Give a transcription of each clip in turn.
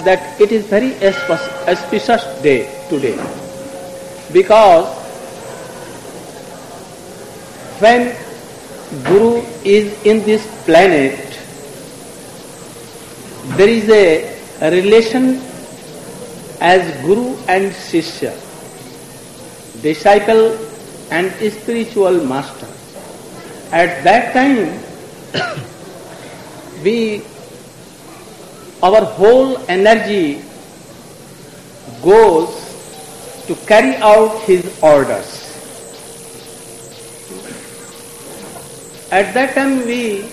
that it is very auspicious day today, because when Guru is in this planet, there is a relation as Guru and Shishya, disciple and spiritual master. At that time, our whole energy goes to carry out his orders. At that time we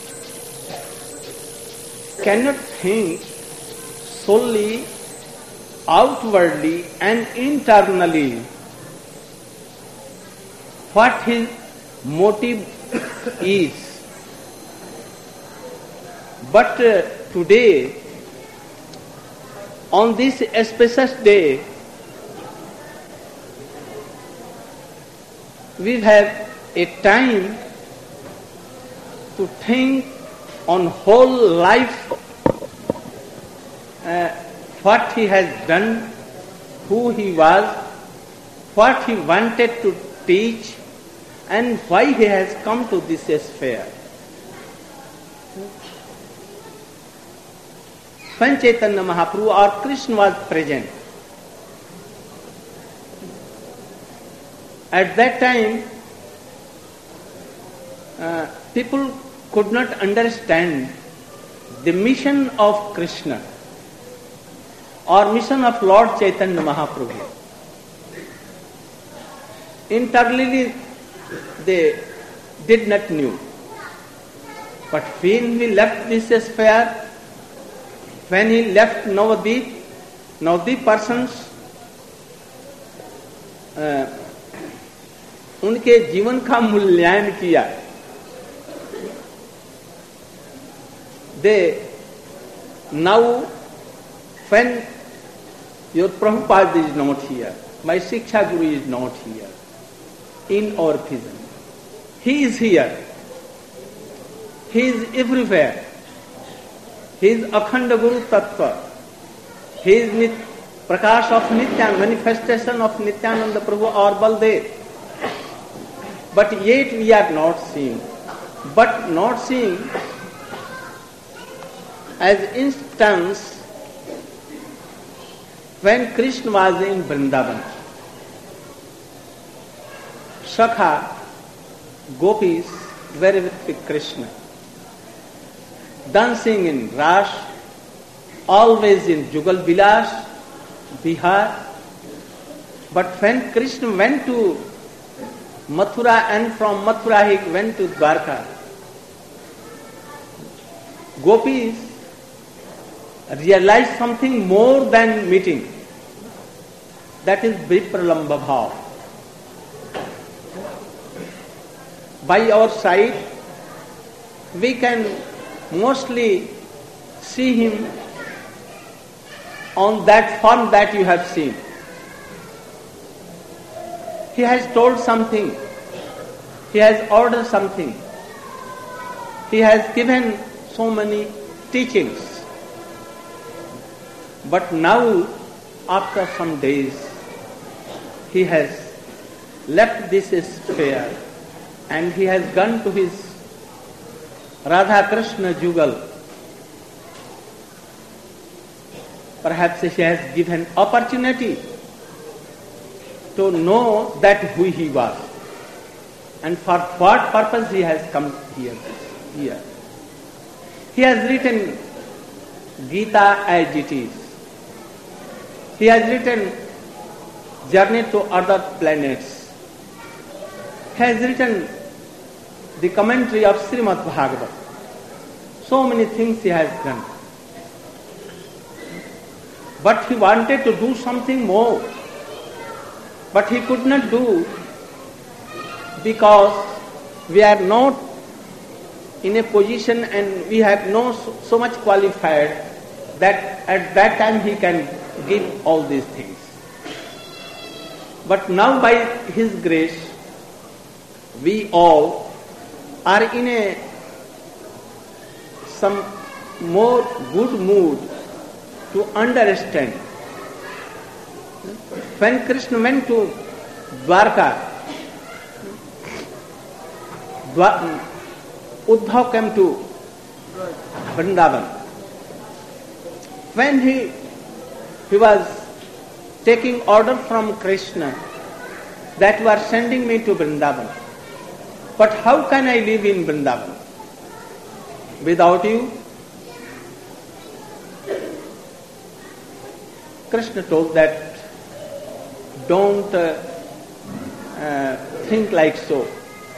cannot think solely outwardly and internally what his motive is. But today, on this auspicious day, we have a time to think on whole life, what he has done, who he was, what he wanted to teach, and why he has come to this sphere. When Chaitanya Mahaprabhu or Krishna was present, at that time people could not understand the mission of Krishna or mission of Lord Chaitanya Mahaprabhu. Internally they did not knew. But when we left this sphere, when he left Navadip persons, उनके जीवन का मूल्यांकन किया. They now, when your Prabhupada is not here, my Shiksha Guru is not here in our vision, he is here. He is everywhere. He is Akhanda Guru Tattva. He is Prakash of Nityananda, manifestation of Nityananda Prabhu or Baldev. But yet we are not seeing. But not seeing as instance when Krishna was in Vrindavan. Shakha, gopis were with Krishna, dancing in Ras, always in Jugal Vilas, Bihar. But when Krishna went to Mathura and from Mathura he went to Dwarka, gopis realized something more than meeting. That is Vipralamba Bhav. By our side, we can mostly see him on that form that you have seen. He has told something. He has ordered something. He has given so many teachings. But now, after some days, he has left this sphere and he has gone to his Radha Krishna Jugal. Perhaps he has given opportunity to know that who he was and for what purpose he has come here. He has written Gita as it is. He has written Journey to Other Planets. He has written the commentary of Srimad Bhagavatam. So many things he has done. But he wanted to do something more. But he could not do because we are not in a position and we have not so much qualified that at that time he can give all these things. But now by his grace, we all are in some more good mood to understand. When Krishna went to Dwarka, Uddhav came to Vrindavan. When he was taking order from Krishna that you are sending me to Vrindavan, but how can I live in Vrindavan without you? Krishna told that don't think like so.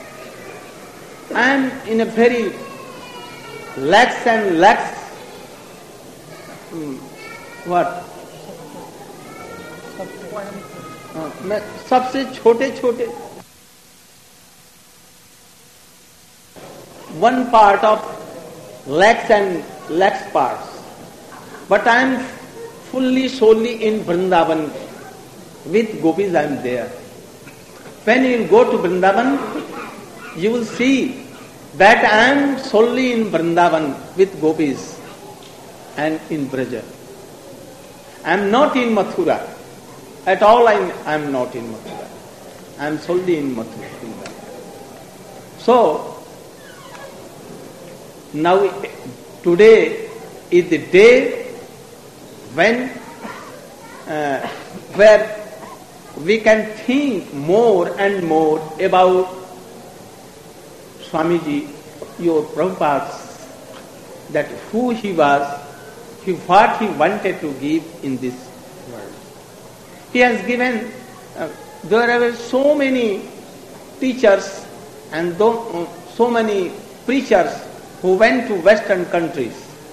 I am in a very lax and lax सबसे छोटे छोटे one part of lakhs and lakhs parts, but I am fully solely in Vrindavan with gopis. I am there. When you go to Vrindavan, you will see that I am solely in Vrindavan with gopis and in Braja. I am not in Mathura. At all I am not in Mathura. I am solely in Mathura. So, now today is the day when where we can think more and more about Swamiji, your Prabhupada, that who he was, what he wanted to give in this world. He has given, there are so many teachers and so many preachers who went to Western countries,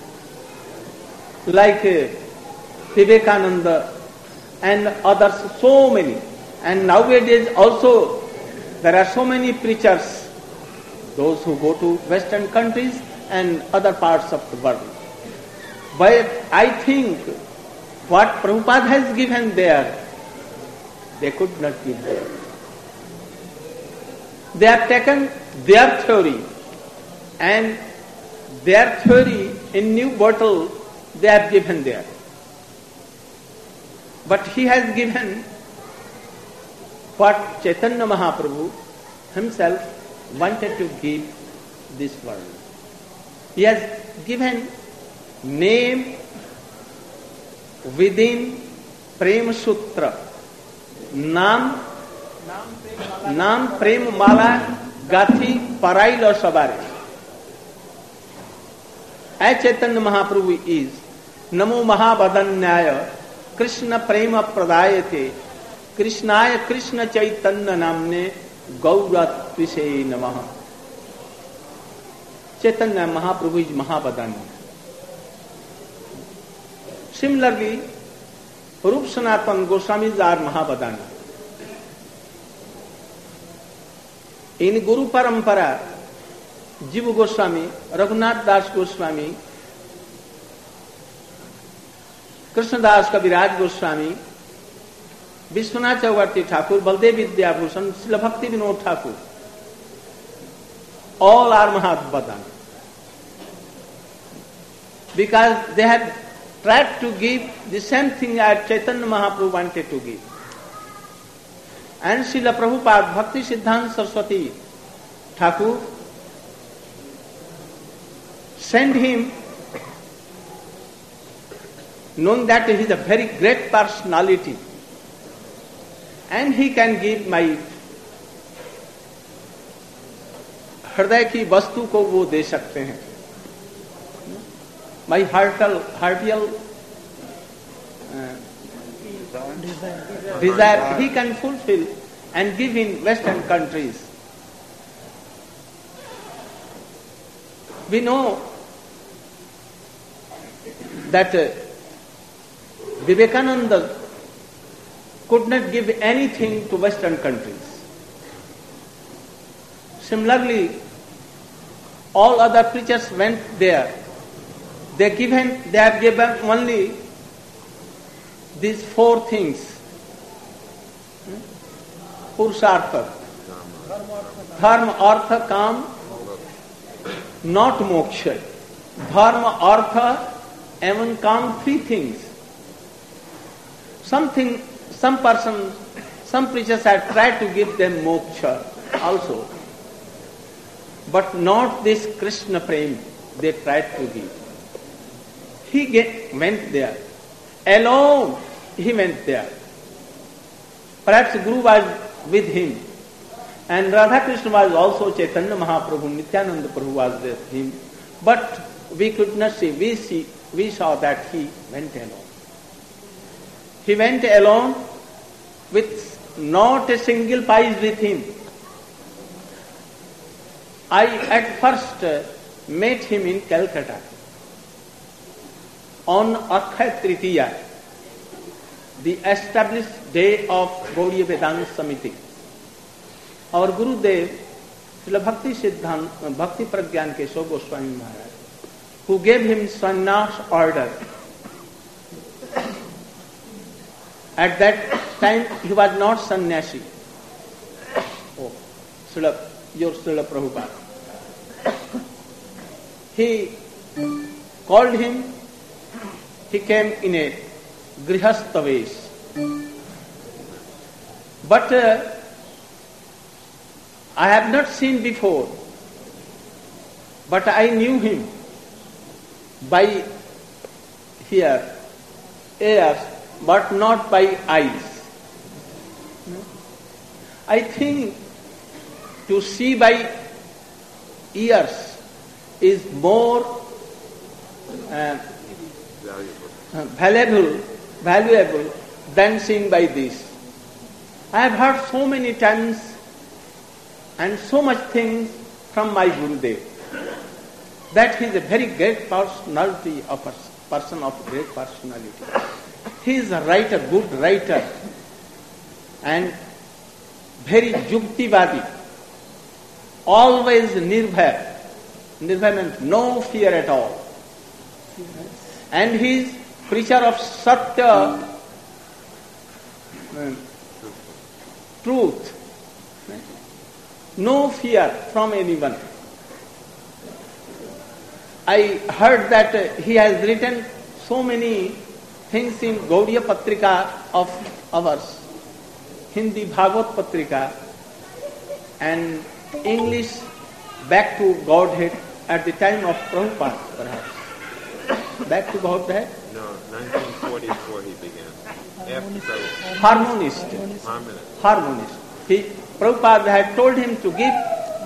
like Vivekananda and others, so many. And nowadays also there are so many preachers, those who go to Western countries and other parts of the world. But I think what Prabhupada has given there, they could not give there. They have taken their theory, and their theory in new bottle they have given there. But he has given what Chaitanya Mahaprabhu himself wanted to give this world. He has given name within Prem Sutra. Naam Prem Mala Gathi Parailo Sabare. As Chaitanya Mahaprabhu is Namo Mahabadanyaya Krishna Prema Pradayate Krishnaya Krishna Chaitanya Namne Gaura Tvishe Namaha. Chaitanya Mahaprabhu is Mahabadanya. Similarly, Rup Sanatan Goswamis are Mahabadanya. In Guru Parampara, Jiva Goswami, Raghunath Das Goswami, Krishnadas Kaviraj Goswami, Vishwanath Chakravarti Thakur, Baldev Vidyabhushan, Srila Bhakti Vinod Thakur, all are Mahabadanya. Because they have tried to give the same thing as Chaitanya Mahaprabhu wanted to give. And Srila Prabhupada, Bhakti Siddhanta Saraswati Thakur, sent him, knowing that he is a very great personality, and he can give my हृदय की वस्तु को वो दे सकते हैं. My heartial desire he can fulfill and give in Western countries. We know that Vivekananda could not give anything to Western countries. Similarly, all other preachers went there. They have given only these four things. Purushartha, Dharma, Artha, Kam, not moksha. Dharma, Artha, even count three things. Some preachers have tried to give them moksha also, but not this Krishna prem they tried to give. He went there. Alone he went there. Perhaps Guru was with him. And Radha Krishna was also Chaitanya Mahaprabhu, Nityananda Prabhu was with him. But we could not see. We saw that he went alone. He went alone with not a single pice with him. I at first met him in Calcutta on Akshaya Tritiya, the established day of Gaudiya Vedanta Samiti. Our Gurudev, Srila Bhakti Pragyan Keshav Goswami Maharaj, who gave him sannyas order. At that time he was not sannyasi. Your Srila Prabhupada. He called him, he came in a grihastha vesh. But I have not seen before, but I knew him by ears, but not by eyes. I think to see by ears is more valuable than seeing by this. I have heard so many times and so much things from my Gurudev that he is a very great personality, a person of great personality. He is a writer, good writer, and very yuktivadi, always nirbhaya. Nirbhaya means no fear at all. And he is preacher of Satya, truth. No fear from anyone. I heard that he has written so many things in Gaudiya Patrika of ours, Hindi Bhagavad Patrika, and English Back to Godhead at the time of Prabhupada, perhaps. Back to Godhead? No, 1944 he began. Harmonist. Prabhupada had told him to give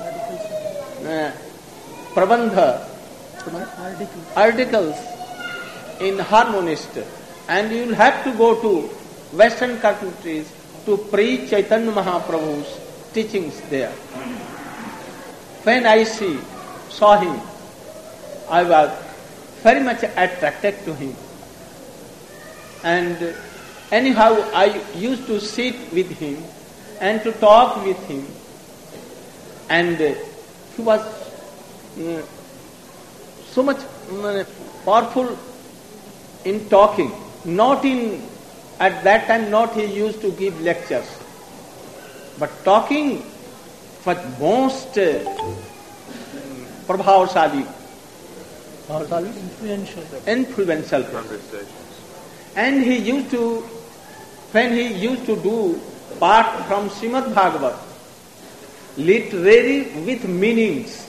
prabandha, articles in Harmonist, and you will have to go to Western countries to preach Chaitanya Mahaprabhu's teachings there. When I saw him, I was very much attracted to him. And anyhow, I used to sit with him and to talk with him. And he was so much powerful in talking. At that time, not he used to give lectures, but talking was most prabhavashali, influential. And when he used to do part from Srimad Bhagavat, literary with meanings.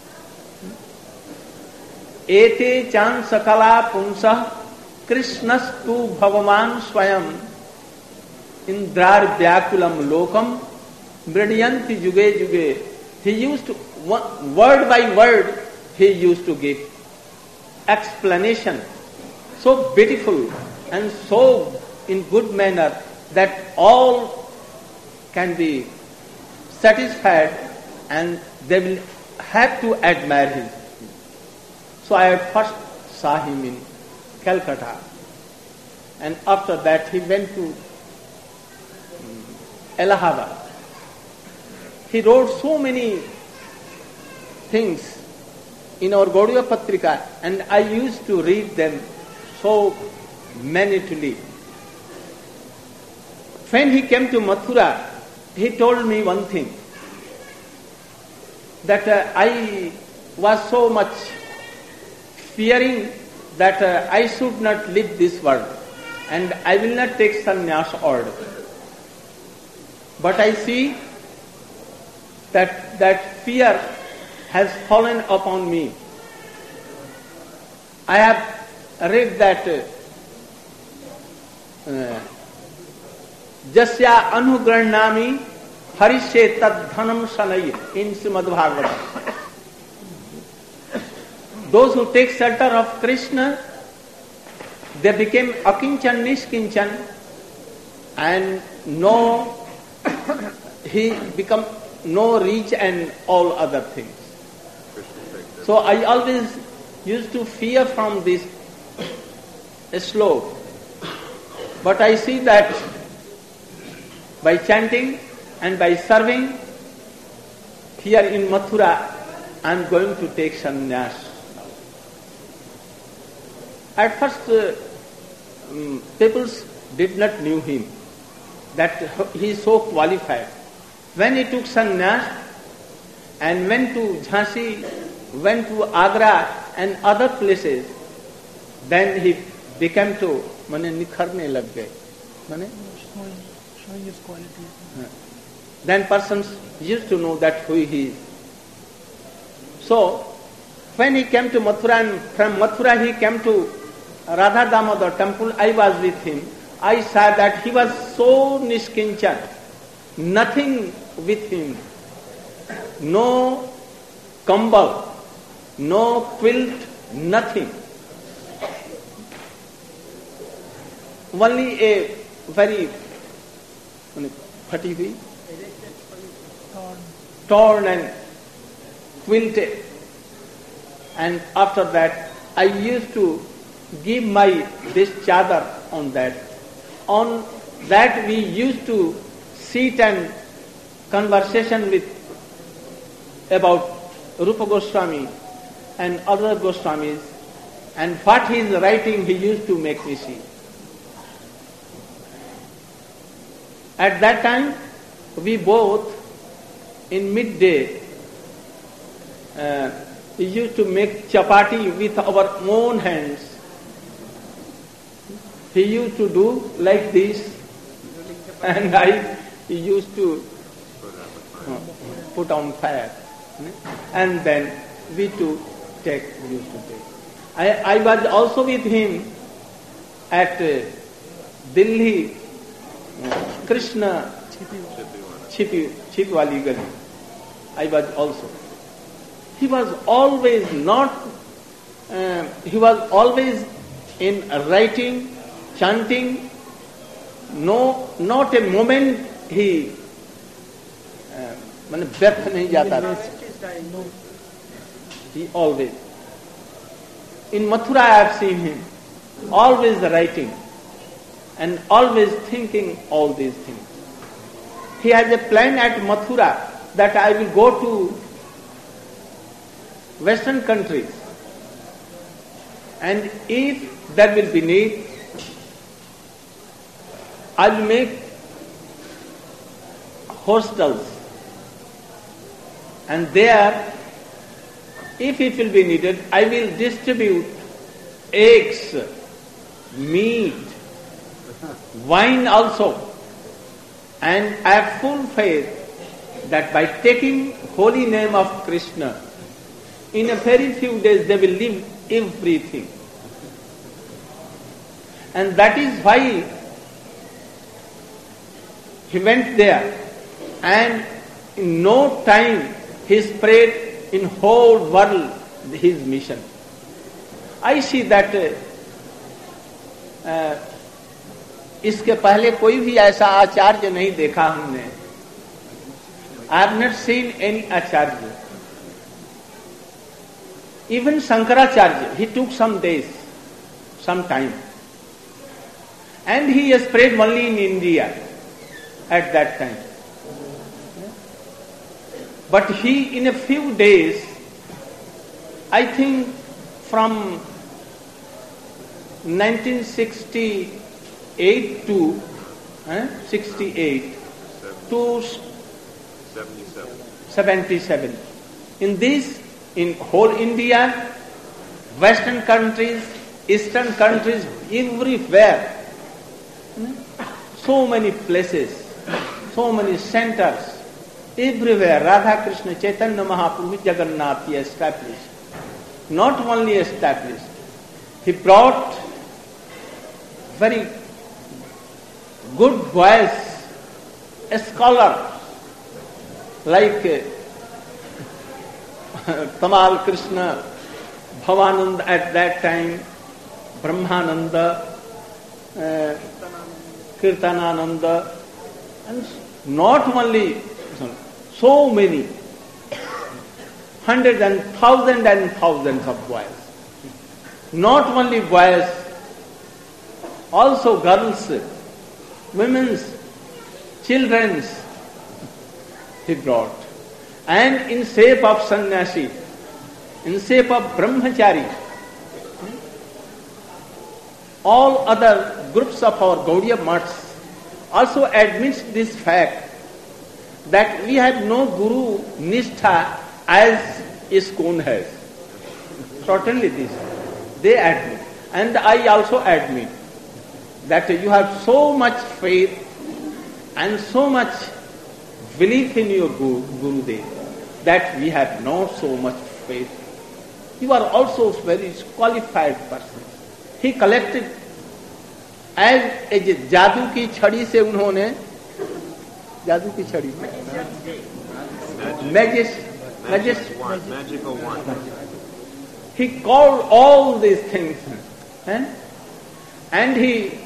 Ete chan sakala punsa Krishnastu bhavaman swayam indrar vyakulam lokam mridyanti juge juge. He used to, word by word, he used to give explanation so beautiful and so in good manner that all can be satisfied and they will have to admire him. So I first saw him in Calcutta, and after that he went to Allahabad. He wrote so many things in our Gaudiya Patrika, and I used to read them so minutely. When he came to Mathura, he told me one thing, that I was so much fearing that I should not leave this world and I will not take sannyas order. But I see that fear has fallen upon me. I have read that Jasya Anugrannami Harishe Tad Dhanam Sanai in Srimad Bhagavatam. Those who take shelter of Krishna, they became akinchan, nishkinchan, and he become no rich and all other things. So I always used to fear from this slope. But I see that by chanting and by serving here in Mathura, I am going to take sannyas. At first, people did not knew him, that he is so qualified. When he took sannyas and went to Jhansi, went to Agra and other places, then he became to nikharne lag gaye. Showing his qualities. Then persons used to know that who he is. So, when he came to Mathura and from Mathura he came to Radha Damodar temple, I was with him. I saw that he was so nishkinchan, nothing with him, no kambal, no quilt, nothing. Only a very fatigue, torn and quilted. And after that, I used to give this chadar on that. On that we used to sit and conversation with about Rupa Goswami and other Goswamis, and what he is writing he used to make me see. At that time, we both in midday we used to make chapati with our own hands. He used to do like this, and he used to put on fire, and then we used to take. I was also with him at Delhi, Krishna Chipwali Gali. I was also. He was always in writing, chanting, not a moment he व्यर्थ नहीं जाता था. He always. In Mathura I have seen him always writing and always thinking all these things. He has a plan at Mathura that I will go to Western countries, and if there will be need, I will make hostels, and there, if it will be needed, I will distribute eggs, meat, wine also, and I have full faith that by taking holy name of Krishna, in a very few days they will leave everything. And that is why he went there, and in no time he spread in whole world his mission. I see that इसके पहले कोई भी ऐसा आचार्य नहीं देखा हमने. I have not seen any acharya. Even Shankaracharya, he took some days, some time. And he spread only in India at that time. But he, in a few days, I think from 1968 to 68 to 77. In whole India, Western countries, Eastern countries, everywhere. So many places, so many centers, everywhere Radha Krishna Chaitanya Mahaprabhu Jagannath he established. Not only established, he brought very good boys, scholars like Tamal Krishna, Bhavananda at that time, Brahmananda, Kirtanananda, and not only so many, hundreds and thousands of boys. Not only boys, also girls, women's, children's he brought. And in shape of sannyasi, in shape of brahmachari, all other groups of our Gaudiya Maths also admits this fact that we have no Guru Nishtha as ISKCON has. Certainly this, they admit. And I also admit that you have so much faith and so much belief in your Gurudev that we have not so much faith. You are also a very qualified person. He collected as a जादू की छड़ी से उन्होंने जादू की छड़ी magical wand. He called all these things and he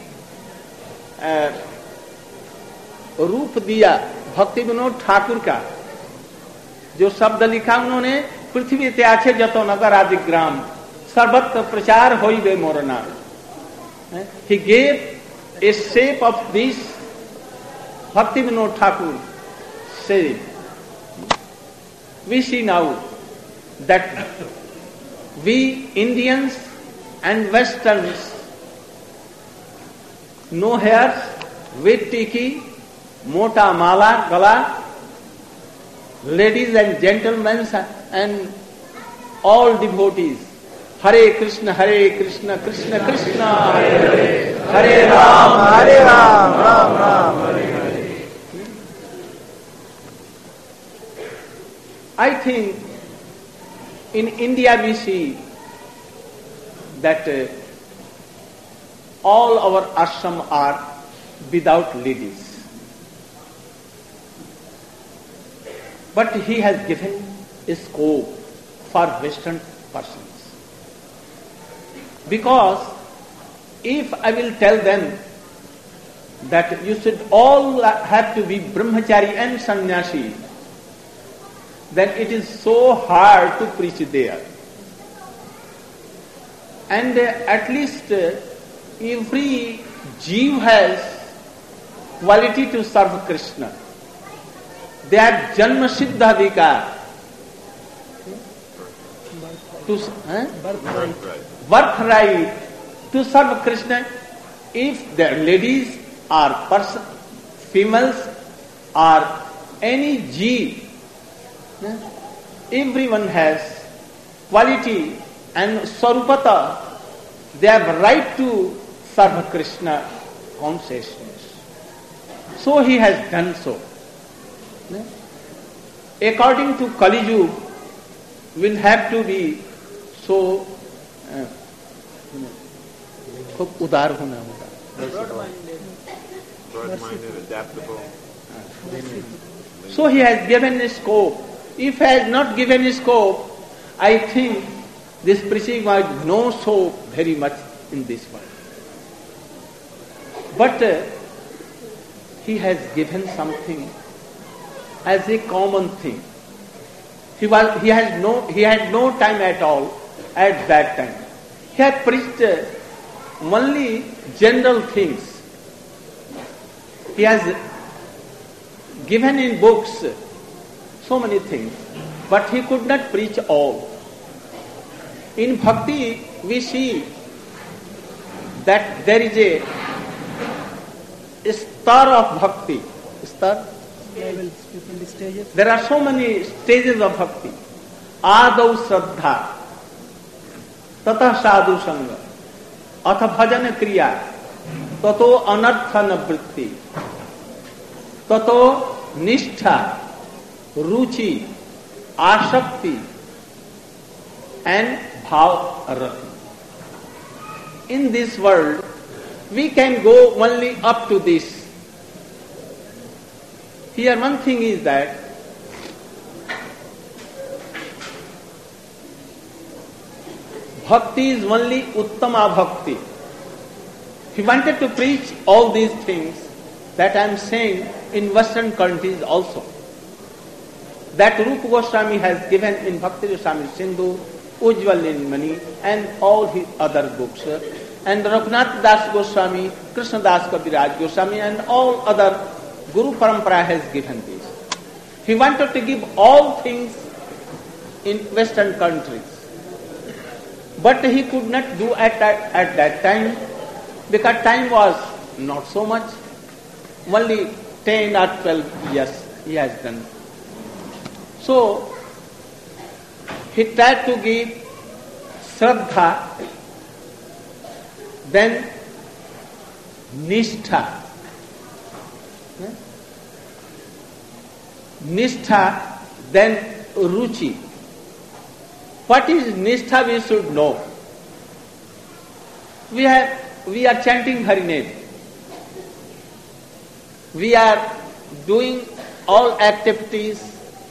रूप दिया भक्ति विनोद ठाकुर का जो शब्द लिखा उन्होंने पृथ्वी ते आछे जतो नगर आदि ग्राम सर्वत्र प्रचार होइबे मोर नाम. He gave a shape of this Bhakti Vinod Thakur said. We see now that we Indians and Westerns, no hairs, with tiki, mota mala, gala, ladies and gentlemen and all devotees. Hare Krishna, Krishna Krishna, Hare Hare, Hare Ram, Ram, Hare Hare. I think in India we see that all our ashram are without ladies. But he has given a scope for Western persons. Because if I will tell them that you should all have to be brahmachari and sannyasi, then it is so hard to preach there. And at least every Jeev has quality to serve Krishna. They have janma siddha adhikar to birthright to serve Krishna. If their ladies or females or any Jeev, everyone has quality and Sarupata, they have right to serve Krishna consciousness. So he has done so. According to Kali Yuga, will have to be so खूब उदार होना होगा. Broad-minded, adaptable. So he has given a scope. If he has not given a scope, I think this preaching might not so very much in this world. But he has given something as a common thing. He had no time at all at that time. He had preached only general things. He has given in books so many things, but he could not preach all. In bhakti, we see that there is a star of bhakti. Star? Levels, different stages. There are so many stages of bhakti. Adau Shraddha, Tata Sadhu Sangha, अथ भजन क्रिया ततो अनर्थ निवृत्ति ततो निष्ठा रुचि आसक्ति and bhav rati. In this world, we can go only up to this. Here one thing is that bhakti is only uttama bhakti. He wanted to preach all these things that I am saying in Western countries also. That Rupa Goswami has given in Bhakti Rasamrita Sindhu, Ujjwal Nilmani and all his other books. And Raghunath Das Goswami, Krishna Das Kaviraj Goswami and all other Guru Parampara has given this. He wanted to give all things in Western countries. But he could not do at that time because time was not so much. Only 10 or 12 years he has done. So, he tried to give Shraddha, then Nishtha. Nishtha, then Ruchi. What is Nishtha we should know. We are chanting Hariname. We are doing all activities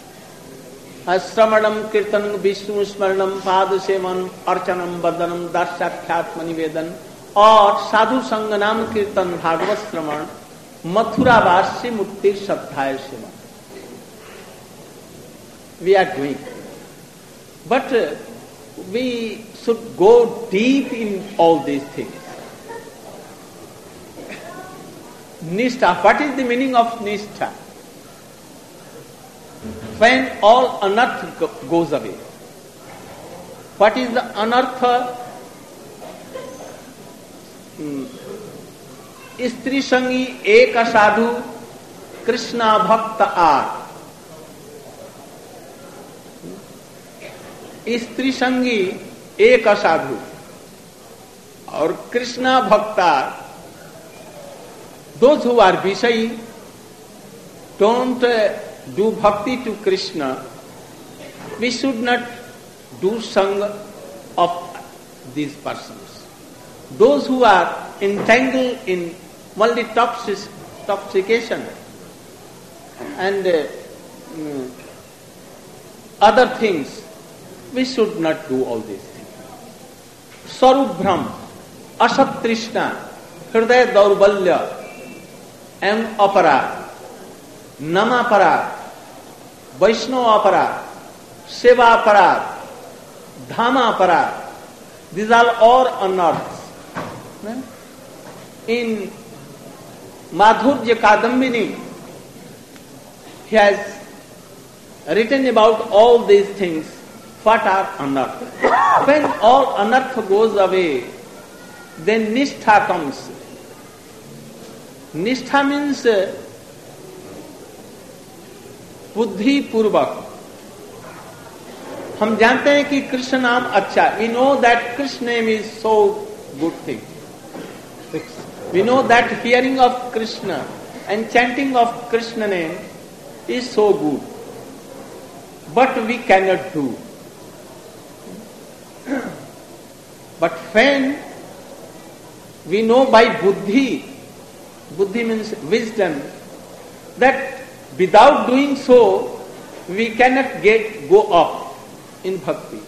श्रवणम कीर्तन विष्णु स्मरणम पाद seven अर्चनम वदनम दर्शाख्यात्म निवेदन और साधु संग नाम कीर्तन भागवत श्रवण मथुरावासी मुक्ति श्रद्धाय सेवन. We are doing, but we should go deep in all these things. Nishtha. What is the meaning of Nishtha? When all anartha goes away. What is the anartha? स्त्री संगी एक साधु कृष्णा भक्त आर. स्त्री संगी एक साधु और कृष्णा भक्ता. Those who are Vishayi don't do bhakti to Krishna. We should not do sangha of these persons. Those who are entangled in only intoxication and other things, we should not do all these things. Sarup Brahm, Asat Trishna, Hriday Daurbalya, M. Apara, Nama Para, Vaishnava Para, Seva Para, Dhama Para. These are all unearths. In Madhurya Kadambini, he has written about all these things, what are unearths. When all unearth goes away, then Nishtha comes. Nishtha means बुद्धि पूर्वक. हम जानते हैं कि कृष्ण नाम अच्छा. We know that Krishna name is so good thing. We know that hearing of Krishna and chanting of Krishna name is so good. But we cannot do. But when we know by buddhi means wisdom, that without doing so, we cannot go up in bhakti.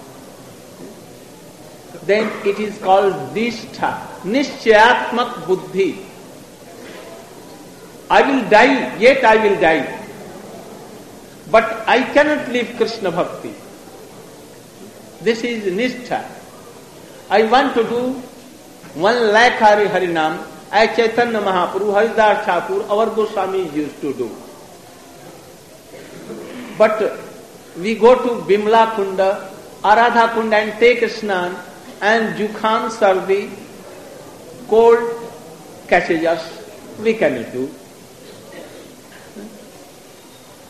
Then it is called nishtha, nishchayatmak buddhi. I will die, yet I will die. But I cannot leave Krishna bhakti. This is nishtha. I want to do 1,00,000 Harinam, as Chaitanya Mahaprabhu, Haridas Thakur, our Goswami used to do. But we go to Bimla Kunda, Aradha Kunda and take snan, and Jukhan Sardi, cold catches us. We cannot do.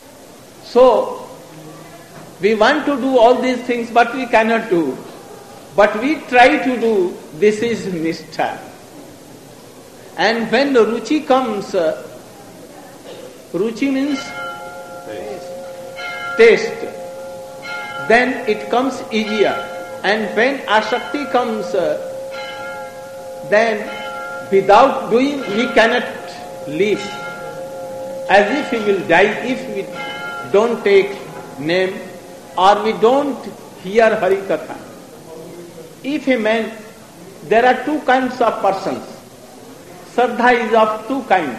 So, we want to do all these things, but we cannot do. But we try to do, this is nishtha. And when the ruchi comes, ruchi means taste, then it comes easier. And when asakti comes, then without doing we cannot live. As if we will die if we don't take name or we don't hear Hari Katha. If a man, there are two kinds of persons. Shraddha is of two kinds.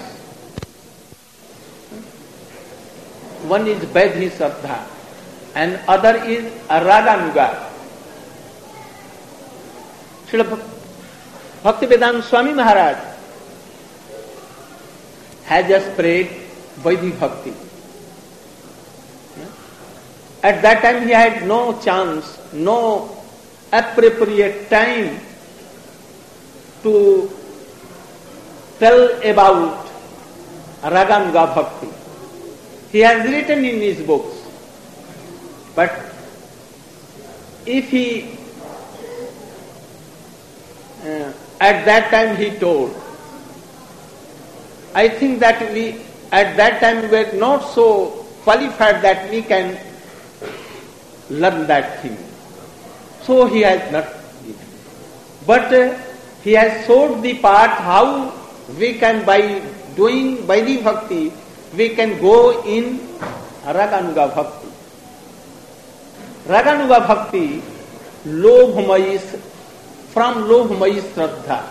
One is Vaidhi Shraddha and other is Raganuga. Srila Bhaktivedanta Swami Maharaj has just spread Vaidhi Bhakti. At that time he had no chance, no appropriate time to tell about Raganuga Bhakti. He has written in his books, but if he at that time he told, I think that we at that time were not so qualified that we can learn that thing. So he has not given. But he has showed the path how we can, by doing Vaidhi Bhakti, we can go in Raganuga Bhakti. Raganuga Bhakti, Lobhamayi, from Lobhamayi Shraddha.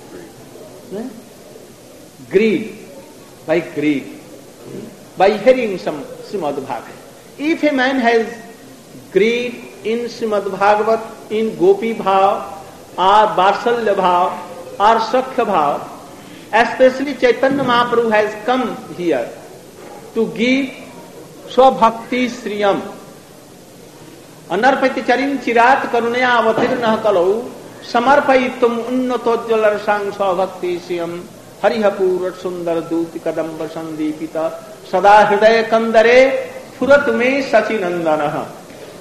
Greed, by greed, by hearing some Srimad Bhagavatam. If a man has greed in Srimad Bhagavat, in Gopi Bhav, or Varsalya Bhav, or Sakhya Bhav, especially Chaitanya Mahaprabhu has come here to give Swabhakti Sriyam. Anarpati charim chirat karunaya avatirnah kalau samarpayitum unnatojjala rasang Swabhakti Sriyam harihapurat sundar duti kadamba sandipita sada hridaya kandare furatume sachinandanaha.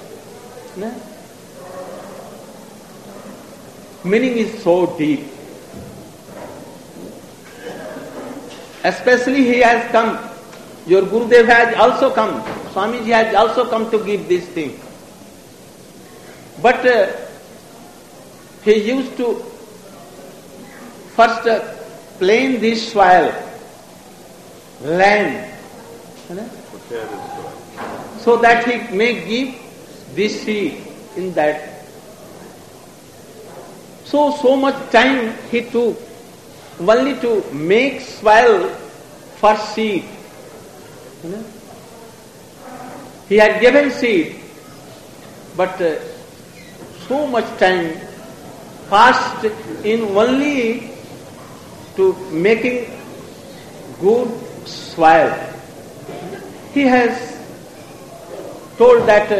Meaning is so deep. Especially he has come, your Gurudev has also come, Swamiji has also come to give this thing. But he used to first plane this soil, land, so that he may give this seed in that. So much time he took only to make soil for seed. He had given seed, but so much time passed in only to making good soil. He has told that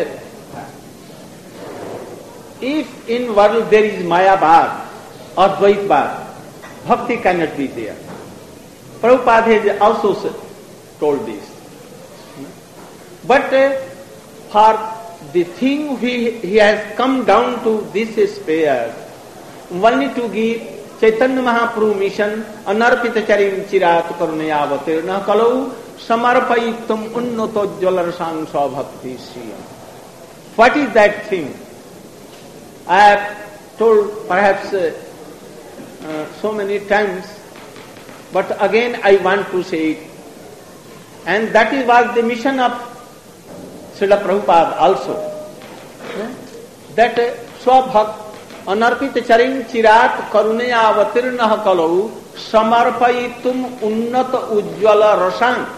if in world there is Maya Bhag or Dvait Bhag, Bhakti cannot be there. Prabhupada has also told this. But for the thing he has come down to this sphere, only to give Chaitanya Mahaprabhu mission, Anarpita charim chirat karunaya avatirna kalau samarpayitum unnatojjala rasang Swabhakti Sriyam. What is that thing? I have told perhaps so many times, but again I want to say it. And that was the mission of Srila Prabhupada also. That Swabhakt Anarpita charim chirat karunaya avatirna kalau samarpayitum unnata ujjvala rasang.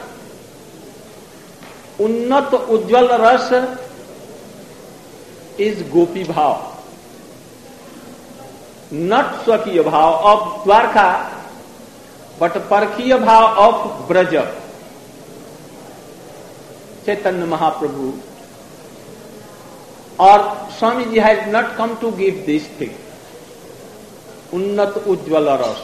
Unnata ujjvala rasa is Gopi Bhav. Not Swakiya Bhav of Dwarka, but Parkiya Bhav of Braja. Chaitanya Mahaprabhu or Swamiji has not come to give this thing. Unnat Ujjvala Ras.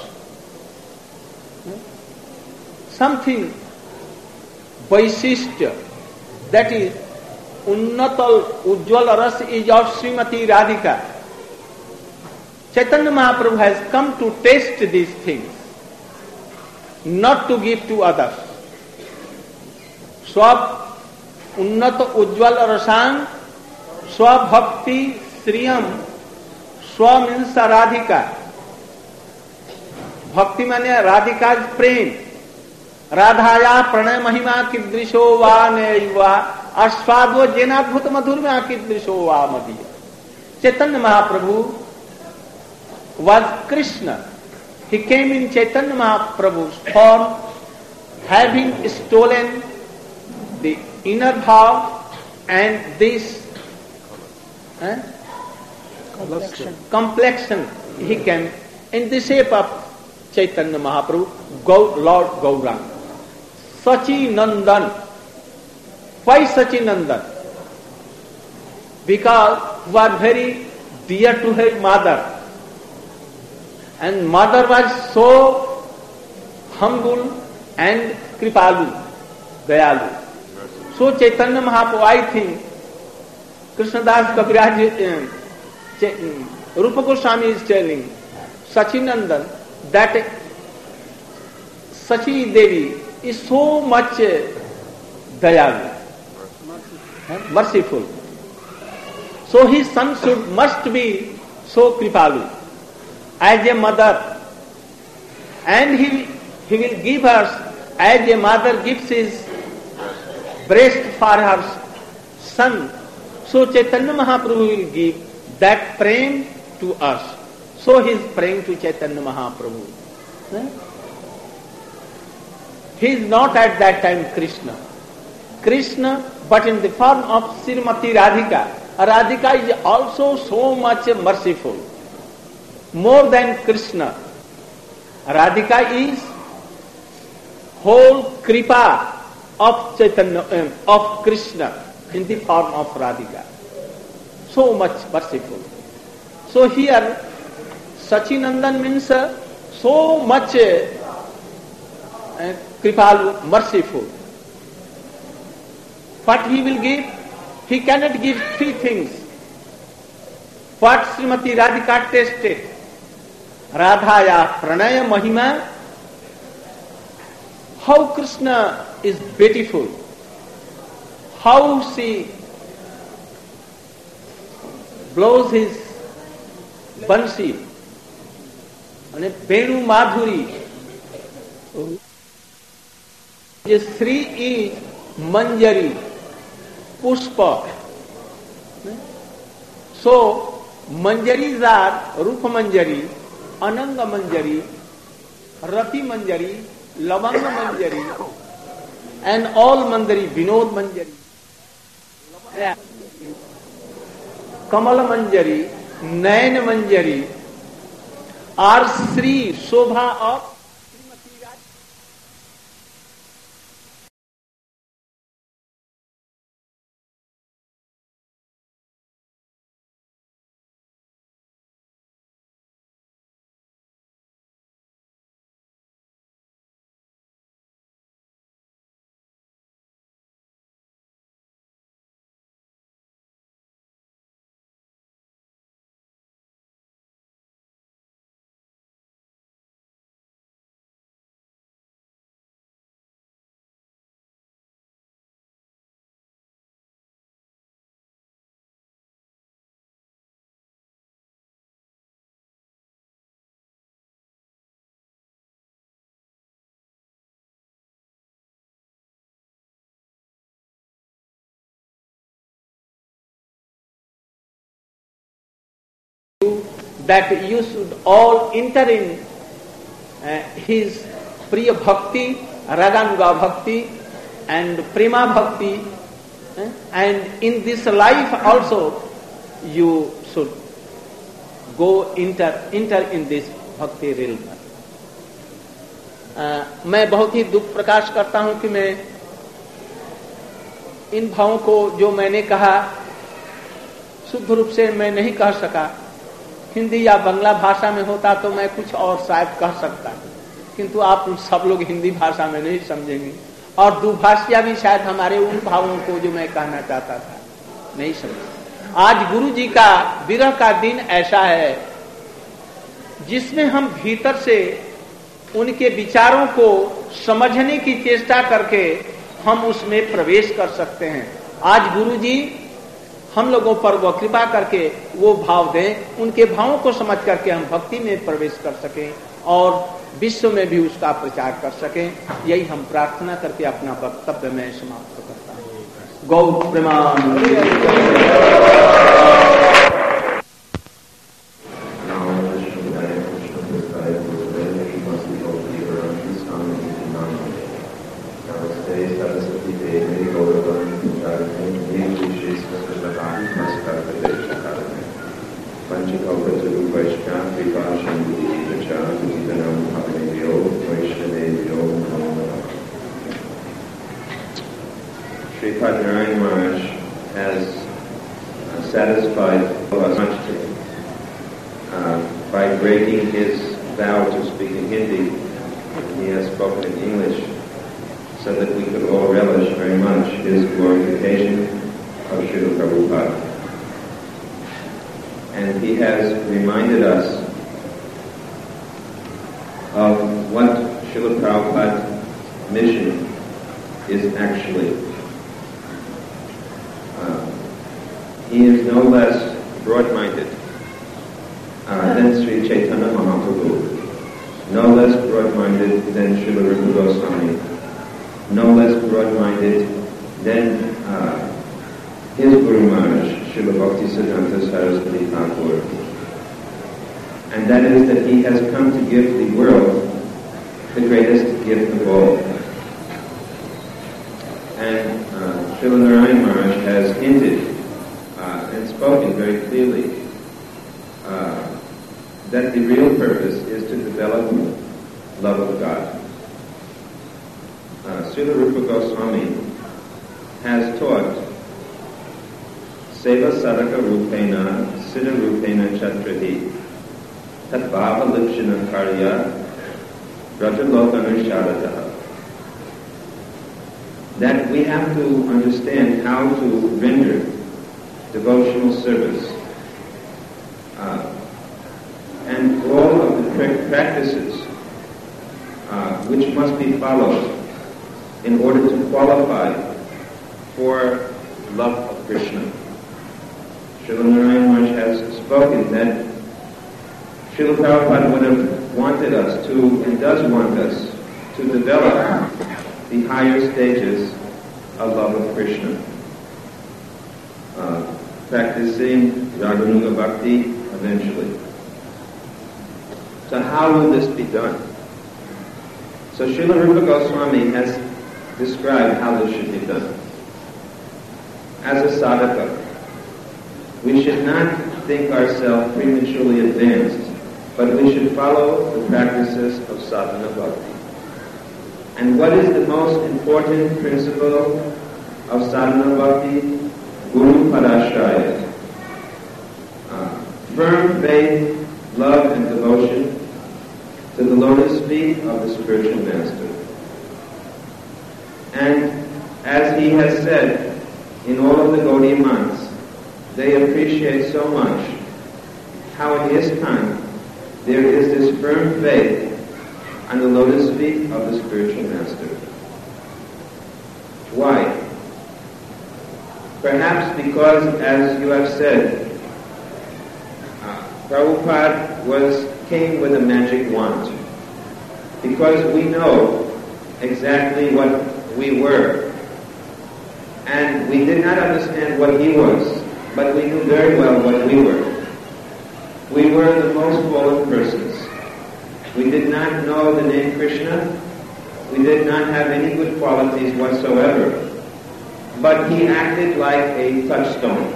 Something Vaisishtya, that is Unnat Ujjvala Ras is of Srimati Radhika. Chaitanya Mahaprabhu has come to taste these things, not to give to others. Swab unnat ujjwal rasang swabhakti sriyam swa means Radhika. Bhakti mane Radhika's prem. Radhaya pranay mahima kidrisho va neiva aswadvo jenadbhut madhurma kidrisho va madhiya. Chaitanya Mahaprabhu was Krishna. He came in Chaitanya Mahaprabhu's form, having stolen the inner bhav and this complexion. He came in the shape of Chaitanya Mahaprabhu, Lord Gauranga. Sachi Nandan. Why Sachi Nandan? Because he was very dear to her mother. And mother was so humble and kripalu, dayalu. So Chaitanya Mahaprabhu, I think, Krishnadas Kaviraj, Rupa Goswami is telling Sachinandan that Sachi Devi is so much dayalu, merciful. So his son must be so kripalu as a mother, and he will give us as a mother gives his breast for her son. So Chaitanya Mahaprabhu will give that prem to us. So he is praying to Chaitanya Mahaprabhu. He is not at that time Krishna, but in the form of Srimati Radhika. Radhika is also so much merciful, more than Krishna. Radhika is whole kripa of Chaitanya, of Krishna in the form of Radhika. So much merciful. So here Sachinandan means so much kripalu, merciful. What he will give? He cannot give three things. What Srimati Radhika tasted? Radhaya pranaya mahima. How Krishna is beautiful. How she blows his bansi. And Venu Madhuri. This Sri is Manjari, Pushpa. So, Manjaris are Rupa Manjari, Ananga Manjari, Rati Manjari, Lavanga Manjari, and all Manjari, Vinod Manjari, Kamala Manjari, Nayan Manjari are Sri Shobha of Srimati Radhika. That you should all enter in his Priya Bhakti, Raganuga Bhakti and Prema Bhakti, and in this life also you should go enter in this Bhakti realm. मैं बहुत ही दुख प्रकाश करता हूं कि मैं इन भावों को जो मैंने कहा शुद्ध रूप से मैं नहीं कह सका। हिंदी या बांग्ला भाषा में होता तो मैं कुछ और शायद कह सकता, किंतु आप सब लोग हिंदी भाषा में नहीं समझेंगे और दुभाषिया भी शायद हमारे उन भावों को जो मैं कहना चाहता था नहीं समझे। आज गुरु जी का विरह का दिन ऐसा है जिसमें हम भीतर से उनके विचारों को समझने की चेष्टा करके हम उसमें प्रवेश कर सकते हैं। आज गुरुजी हम लोगों पर वो कृपा करके वो भाव दें, उनके भावों को समझ करके हम भक्ति में प्रवेश कर सकें और विश्व में भी उसका प्रचार कर सकें। यही हम प्रार्थना करके अपना वक्तव्य में समाप्त करता हूं। गौ प्रेमान। Sripad Narayan Maharaj has satisfied us by breaking his vow to speak in Hindi. He has spoken in English so that we could all relish very much his glorification of Srila Prabhupada. And he has reminded us of what Srila Prabhupada's mission is actually. He is no less broad-minded than Sri Chaitanya Mahaprabhu, no less broad-minded than Srila Rupa Goswami, no less broad-minded than his Guru Maharaj, Srila Bhaktisiddhanta Saraswati Thakur. And that is that he has come to give the world the greatest gift of all. And Srila Narayan Maharaj has hinted and spoken very clearly that the real purpose is to develop love of God. Srila Rupa Goswami has taught Seva Sadaka Rupena Siddha Rupena Chatrahi Tat Bhava Lipshana Karya Rajalokana Sharadaha. That we have to understand how to render devotional service and all of the practices which must be followed in order to qualify for love of Krishna. Srila Narayan Maharaj has spoken that Srila Prabhupada would have wanted us to, and does want us, to develop the higher stages of love of Krishna. Practicing Raganuga Bhakti eventually. So how will this be done? So Srila Rupa Goswami has described how this should be done. As a sadhaka, we should not think ourselves prematurely advanced, but we should follow the practices of sadhana bhakti. And what is the most important principle of sadhana bhakti? Guru Padashraya. Firm faith, love, and devotion to the lotus feet of the spiritual master. And as he has said in all of the Gaudiya months, they appreciate so much how in his time there is this firm faith on the lotus feet of the spiritual master. Why? Perhaps because, as you have said, Prabhupada came with a magic wand. Because we know exactly what we were. And we did not understand what he was, but we knew very well what we were. We were the most fallen persons. We did not know the name Krishna. We did not have any good qualities whatsoever. But he acted like a touchstone.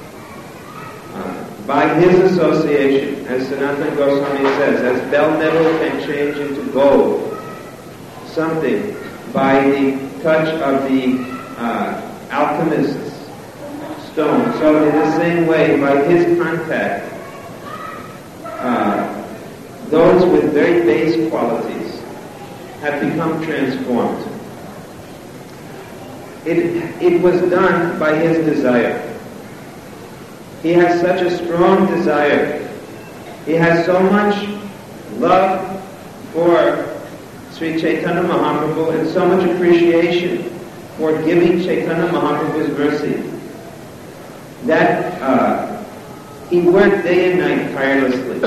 By his association, as Sanatana Goswami says, as bell metal can change into gold, something by the touch of the alchemist's stone. So in the same way, by his contact, those with very base qualities have become transformed. It was done by his desire. He has such a strong desire. He has so much love for Sri Chaitanya Mahaprabhu and so much appreciation for giving Chaitanya Mahaprabhu's mercy that he worked day and night tirelessly.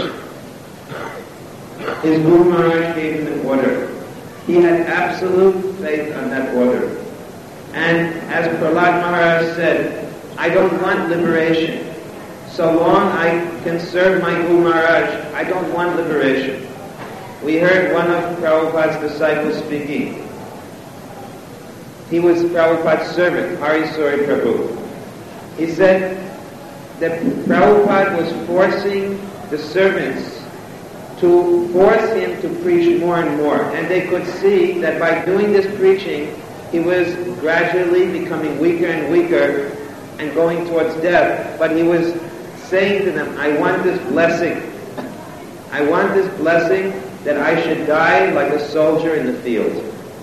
His Guru Maharaj gave him an order. He had absolute faith on that order. And as Prahlad Maharaj said, I don't want liberation. So long I can serve my Guru Maharaj, I don't want liberation. We heard one of Prabhupada's disciples speaking. He was Prabhupada's servant, Harisori Prabhu. He said that Prabhupada was forcing the servants to force him to preach more and more. And they could see that by doing this preaching, he was gradually becoming weaker and weaker and going towards death. But he was saying to them, I want this blessing. I want this blessing that I should die like a soldier in the field.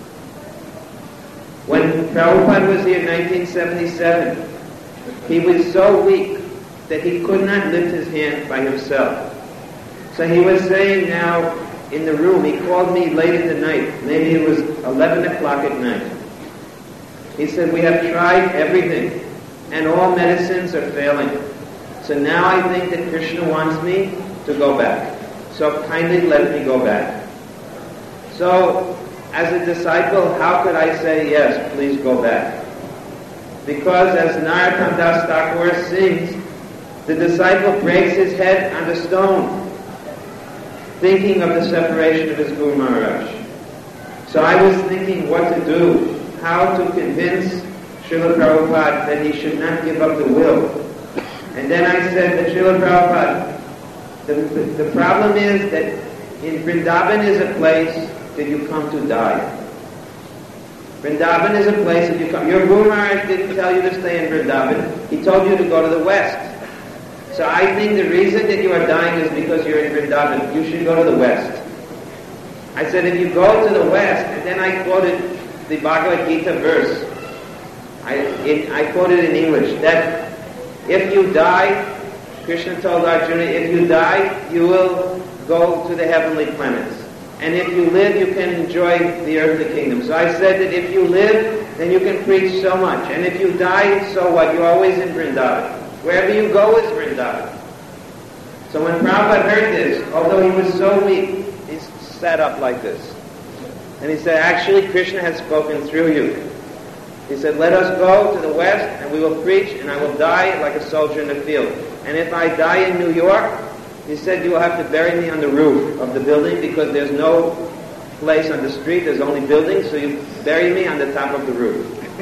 When Prabhupada was here in 1977, he was so weak that he could not lift his hand by himself. So he was saying now in the room, he called me late in the night, maybe it was 11 o'clock at night. He said, we have tried everything and all medicines are failing. So now I think that Krishna wants me to go back. So kindly let me go back. So as a disciple, how could I say, yes, please go back? Because as Narottam Das Thakur sings, the disciple breaks his head on the stone, thinking of the separation of his Guru Maharaj. So I was thinking what to do, how to convince Srila Prabhupada that he should not give up the will. And then I said to Srila Prabhupada, the problem is that in Vrindavan is a place that you come to die. Vrindavan is a place that you come. Your Guru Maharaj didn't tell you to stay in Vrindavan. He told you to go to the west. So I think the reason that you are dying is because you're in Vrindavan. You should go to the west. I said, if you go to the west, and then I quoted the Bhagavad Gita verse. I quoted in English, that if you die, Krishna told Arjuna, if you die, you will go to the heavenly planets. And if you live, you can enjoy the earthly kingdom. So I said that if you live, then you can preach so much. And if you die, so what? You're always in Vrindavan. Wherever you go is Vrindavan. So when Prabhupada heard this, although he was so weak, he sat up like this. And he said, actually, Krishna has spoken through you. He said, let us go to the west, and we will preach, and I will die like a soldier in the field. And if I die in New York, he said, you will have to bury me on the roof of the building because there's no place on the street, there's only buildings, so you bury me on the top of the roof.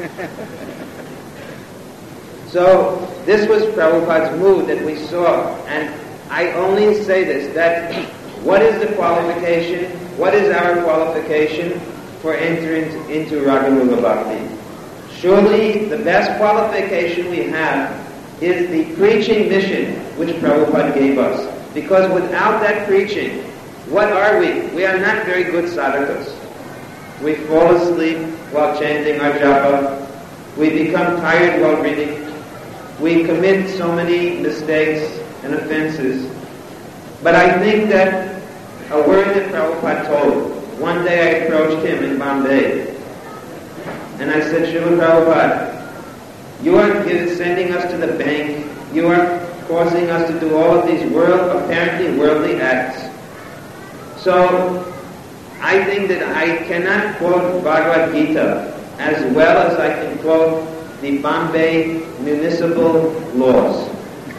So this was Prabhupada's mood that we saw. And I only say this, that what is the qualification, what is our qualification for entering into Raganuga Bhakti? Surely the best qualification we have is the preaching mission which Prabhupada gave us. Because without that preaching, what are we? We are not very good sadhakas. We fall asleep while chanting our japa. We become tired while reading. We commit so many mistakes and offenses. But I think that a word that Prabhupada told, one day I approached him in Bombay, and I said, Srila Prabhupada, you are sending us to the bank, you are causing us to do all of these apparently worldly acts. So I think that I cannot quote Bhagavad Gita as well as I can quote the Bombay municipal laws.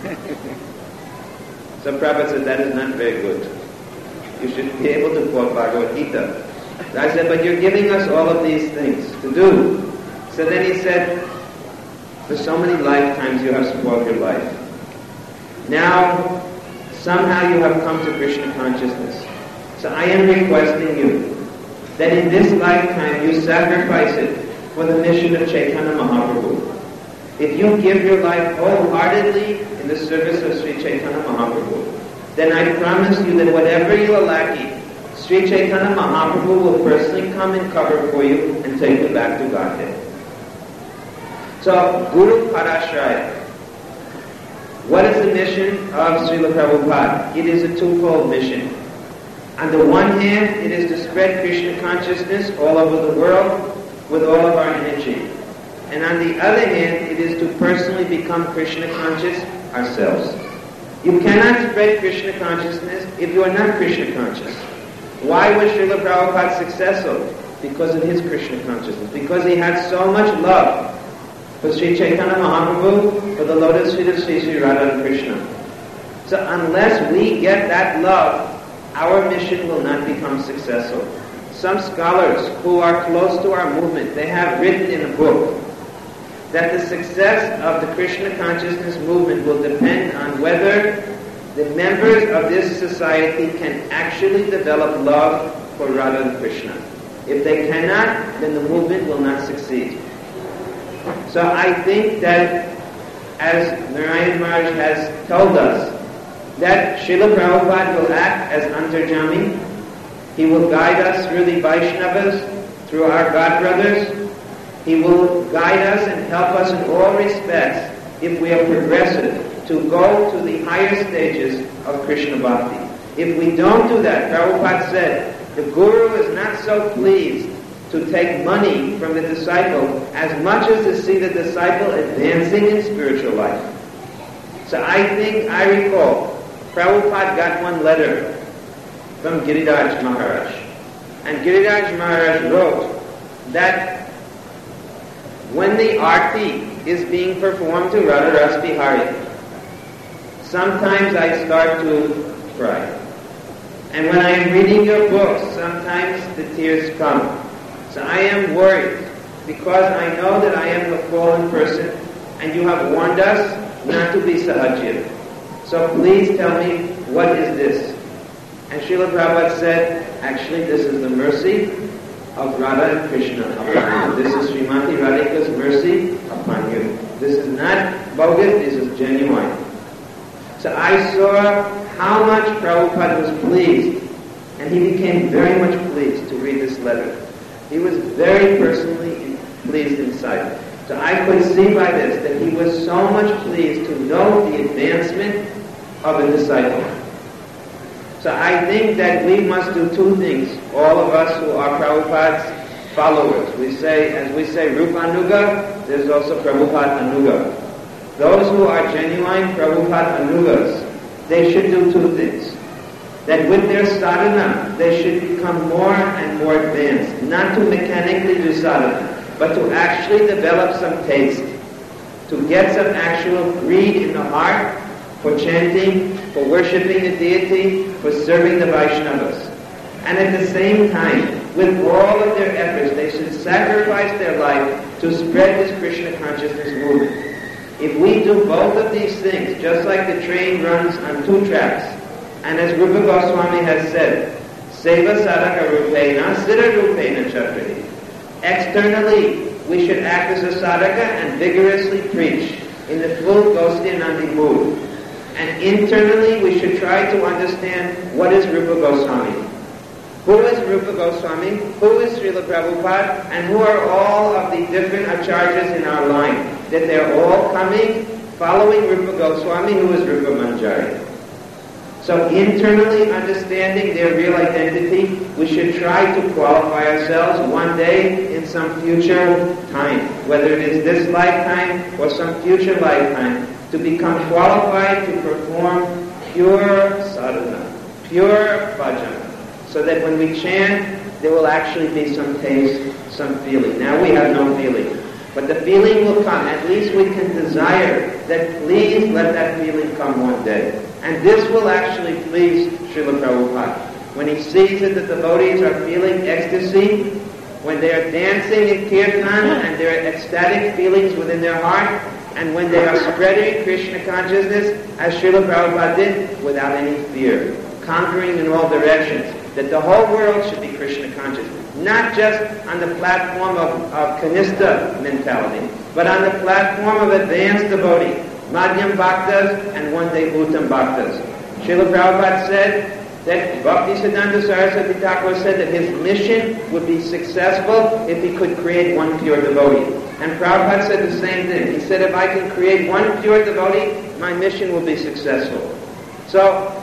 So Prabhupada said, that is not very good. You should be able to quote Bhagavad Gita. So I said, but you're giving us all of these things to do. So then he said, for so many lifetimes you have spoiled your life. Now, somehow you have come to Krishna consciousness. So I am requesting you that in this lifetime you sacrifice it for the mission of Chaitanya Mahaprabhu. If you give your life wholeheartedly in the service of Sri Chaitanya Mahaprabhu, then I promise you that whatever you are lacking, Sri Chaitanya Mahaprabhu will personally come and cover for you and take you back to Godhead. So, Guru Parashraya. What is the mission of Srila Prabhupada? It is a twofold mission. On the one hand, it is to spread Krishna consciousness all over the world with all of our energy. And on the other hand, it is to personally become Krishna conscious ourselves. You cannot spread Krishna consciousness if you are not Krishna conscious. Why was Srila Prabhupada successful? Because of his Krishna consciousness. Because he had so much love for Sri Chaitanya Mahaprabhu, for the lotus feet of Sri Sri Radha and Krishna. So unless we get that love, our mission will not become successful. Some scholars who are close to our movement, they have written in a book that the success of the Krishna consciousness movement will depend on whether the members of this society can actually develop love for Radha and Krishna. If they cannot, then the movement will not succeed. So I think that, as Narayan Maharaj has told us, that Srila Prabhupada will act as Antarjami. He will guide us through the Vaishnavas, through our godbrothers. He will guide us and help us in all respects, if we are progressive, to go to the higher stages of Krishna Bhakti. If we don't do that, Prabhupada said, the Guru is not so pleased to take money from the disciple as much as to see the disciple advancing in spiritual life. So I recall, Prabhupada got one letter from Giriraj Maharaj. And Giriraj Maharaj wrote that when the Aarti is being performed to Radha Ras Bihari, sometimes I start to cry. And when I am reading your books, sometimes the tears come. So I am worried because I know that I am a fallen person and you have warned us not to be sahajya. So please tell me, what is this? And Srila Prabhupada said, actually this is the mercy of Radha and Krishna upon you. This is Srimati Radhika's mercy upon you. This is not bogus, this is genuine. So I saw how much Prabhupada was pleased, and he became very much pleased to read this letter. He was very personally pleased inside. So I could see by this that he was so much pleased to know the advancement of a disciple. So I think that we must do two things, all of us who are Prabhupada's followers. As we say Rupanuga, there's also Prabhupada Anuga. Those who are genuine Prabhupada Anugas, they should do two things. That with their sadhana, they should become more and more advanced. Not to mechanically do sadhana, but to actually develop some taste. To get some actual greed in the heart for chanting, for worshipping the deity, for serving the Vaishnavas. And at the same time, with all of their efforts, they should sacrifice their life to spread this Krishna consciousness movement. If we do both of these things, just like the train runs on two tracks, and as Rupa Goswami has said, Seva Sadhaka Rupena, Siddha Rupena Chakrahi. Externally, we should act as a sadhaka and vigorously preach in the full Gostinandi mood. And internally, we should try to understand what is Rupa Goswami. Who is Rupa Goswami? Who is Srila Prabhupada? And who are all of the different acharyas in our line? That they're all coming, following Rupa Goswami, who is Rupa Manjari. So internally understanding their real identity, we should try to qualify ourselves one day in some future time, whether it is this lifetime or some future lifetime, to become qualified to perform pure sadhana, pure bhajan, so that when we chant, there will actually be some taste, some feeling. Now we have no feeling, but the feeling will come. At least we can desire that please let that feeling come one day. And this will actually please Srila Prabhupada. When he sees that the devotees are feeling ecstasy, when they are dancing in kirtan and there are ecstatic feelings within their heart, and when they are spreading Krishna consciousness, as Srila Prabhupada did, without any fear, conquering in all directions, that the whole world should be Krishna conscious. Not just on the platform of Kanista mentality, but on the platform of advanced devotee, Madhyam Bhaktas, and one day Uttam Bhaktas. Srila Prabhupada said that Bhaktisiddhanta Saraswati Thakur said that his mission would be successful if he could create one pure devotee. And Prabhupada said the same thing. He said, if I can create one pure devotee, my mission will be successful. So,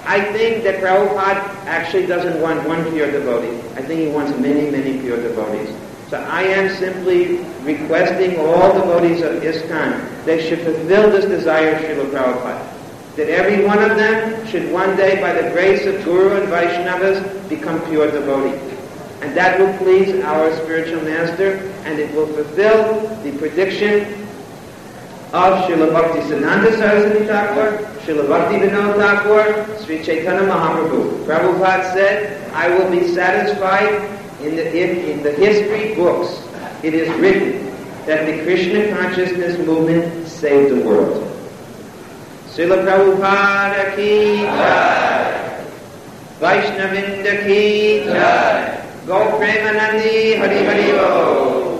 I think that Prabhupada actually doesn't want one pure devotee. I think he wants many, many pure devotees. So I am simply requesting all devotees of ISKCON, they should fulfill this desire of Srila Prabhupada. That every one of them should one day, by the grace of Guru and Vaishnavas, become pure devotees. And that will please our spiritual master, and it will fulfill the prediction of Srila Bhaktisiddhanta Saraswati Thakur, Srila Bhakti Vinod Thakur, Sri Chaitanya Mahaprabhu. Prabhupada said, I will be satisfied in the history books. It is written that the Krishna consciousness movement saved the world. Srila Prabhupada ki jai, Vaishnavinda ki jai, Go Premanandi Hari Hari Bo.